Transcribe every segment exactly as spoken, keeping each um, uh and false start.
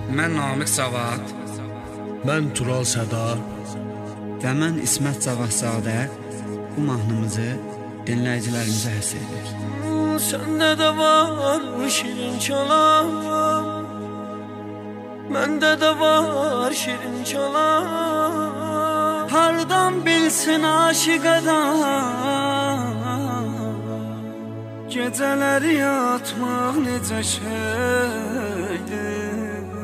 Mən Namiq Cavad. Mən Tural Sədar. Və mən İsmət Cavadzadə. Bu mahnımızı dinləyicilərimizə həsr edirik. Səndə də var şirin çalam, məndə də var şirin çalam. Hardan bilsin aşiq adam, gecələri yatmaq necə şeydir.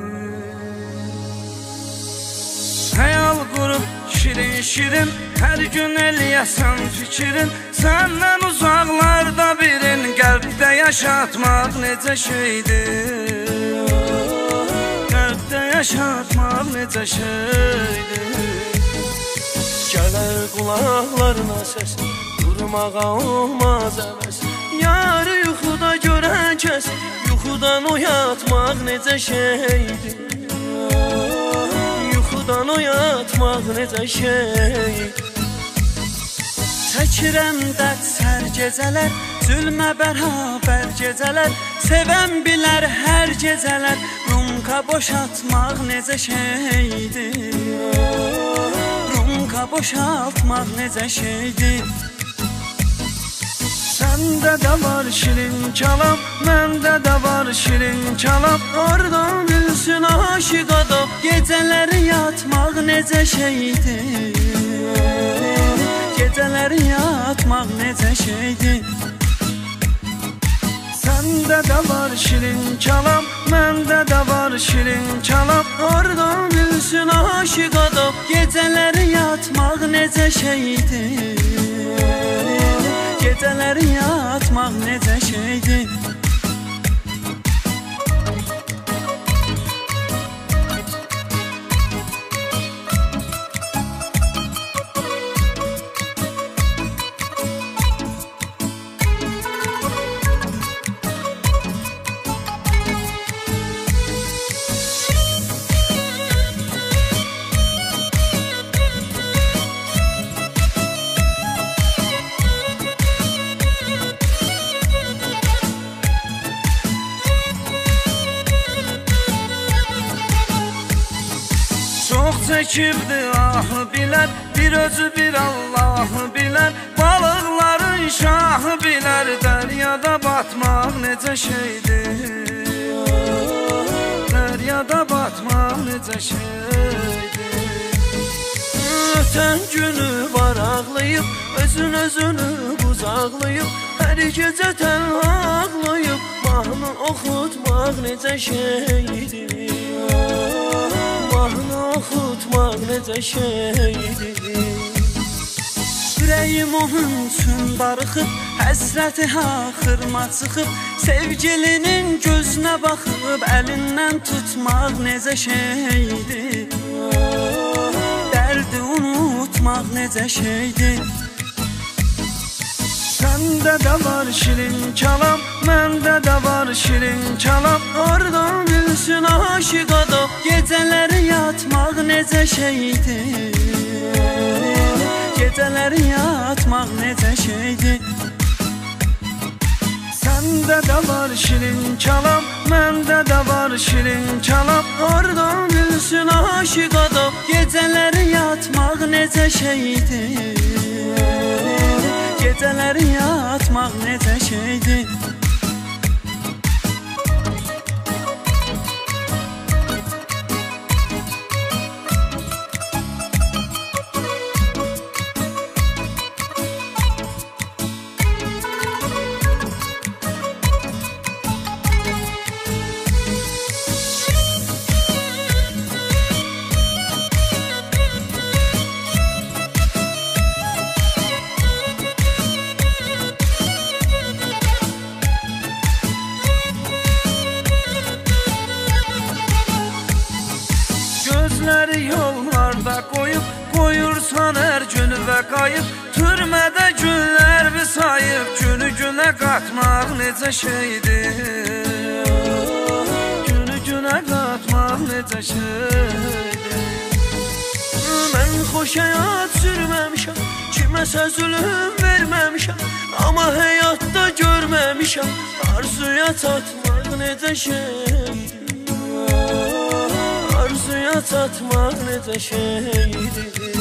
Hayal qurub şirin-şirin, hər gün eləyəsən fikrin, səndən uzaqlarda birin, qəlbdə yaşatmaq necə şeydir. Qəlbdə yaşatmaq necə şeydir. Gələr qulaqlarına səs, durmağa olmaz əvəz. Yarı yuxuda görən kəs, yuxudan oyatmaq necə şeydir. Yuxudan oyatmaq necə şeydir. Çəkirəm dərd sər gecələr, zülmə bərabər gecələr, sevən bilər hər gecələr, rumka boşaltmaq necə şeydir. Rumka boşaltmaq necə şeydir. Səndə də var şirin çalam, məndə də var şirin çalam. Oradan bilsin aşiq adam, gecələri yatmaq necə şeydir. Gecələri yatmaq necə şeydir. Səndə də var şirin çalam, məndə də var şirin çalam. Oradan bilsin aşiq adam, gecələri yatmaq necə şeydir. Gecələri yatmaq necə şeydir. çəkibdi ahı bilər, bir özü bir Allahı bilər. Balıqların şahı bilər, dəryada batmaq necə şeydir. Dəryada batmaq necə şeydir. Ötən günü var ağlayıb, özün özünü buzaqlayıb, hər gecə tənha ağlayıb, mahnı oxutmaq necə şeydir. Mahnı oxutmaq necə şeydir. Ürəyim onun üçün darıxıb, həsrəti axırma çıxıb, sevgilinin gözünə baxıb, əlindən tutmaq necə şeydir. Dərdi unutmaq necə şeydir. Səndə də var şirin çalam, məndə də var şirin çalam. Oradan bilsin aşiq adam, gecələri yatmaq necə şeydir. Gecələri yatmaq necə şeydir. Səndə də var şirin çalam, məndə də var şirin çalam. Oradan bilsin aşiq adam, gecələri yatmaq necə şeydir. Gecələri yatmaq necə şeydir. Gözləri yollarda qoyub, qoyursan hər günü və qayıb. Türmədə günlər bir sayıb, günü günə qatmaq necə şeydir. Günü günə qatmaq necə şeydir. Mən xoş həyat sürməmişəm, kiməsə zülüm verməmişəm, amma həyatda görməmişəm, arzuya çatmaq necə şeydir. arzuya çatmaq necə şeydir.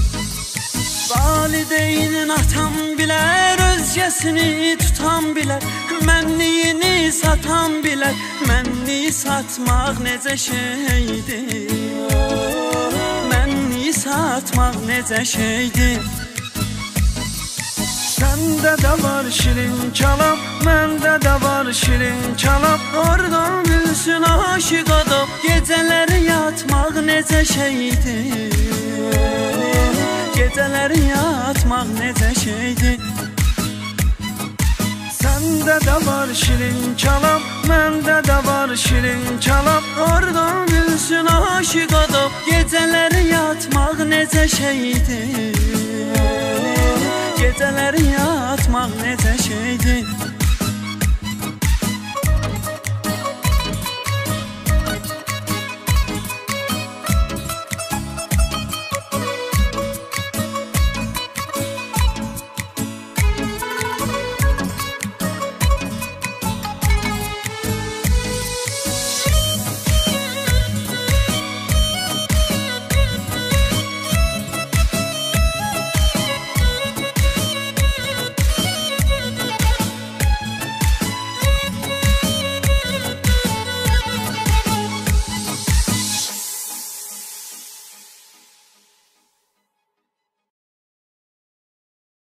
Valideynin atam bilər, özgəsini tutan bilər, mənliyini satan bilər, mənliyi satmaq necə şeydir, mənliyi satmaq necə şeydir. Səndə də var şirin kəlam, məndə də var şirin kəlam, oradan bilsin aşiq adam, gecələri yatmaq necə şeydir, gecələri yatmaq necə şeydir. Səndə də var şirin kəlam, məndə də var şirin kəlam, oradan bilsin aşiq adam, gecələri yatmaq necə şeydir, gecələri yatmaq necə şeydir.